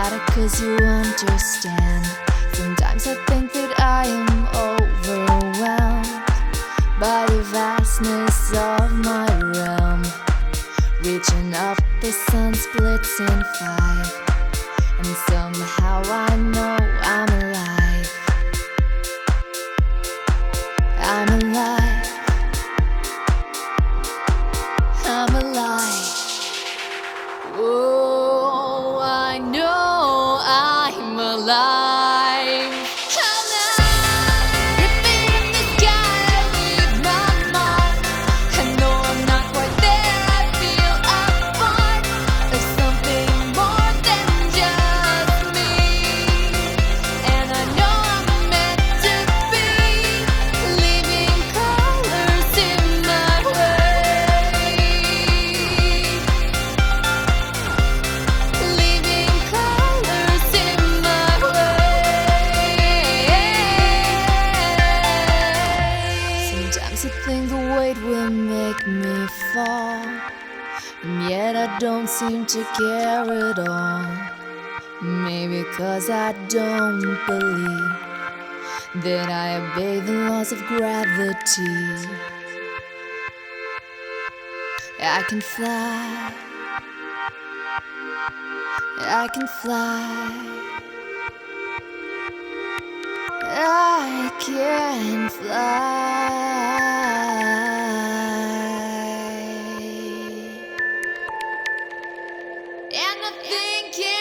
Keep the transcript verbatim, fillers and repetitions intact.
matter 'cause you understand. Sometimes I think that I am overwhelmed by the vastness of my realm. Reaching up, the sun splits in five, and somehow I know I'm alive. I'm alive. I'm alive. Oh, I know I'm alive. I'm alive. Ripping in the sky, I leave my mark. I know I'm not quite there, I feel a part of something more than just me. And I know I'm meant to be, leaving colors in my way. Leaving colors in my way. Sometimes I think the weight will make me fall, and yet I don't seem to care at all. Maybe 'cause I don't believe that I obey the laws of gravity. I can fly, I can fly, I can fly. And I think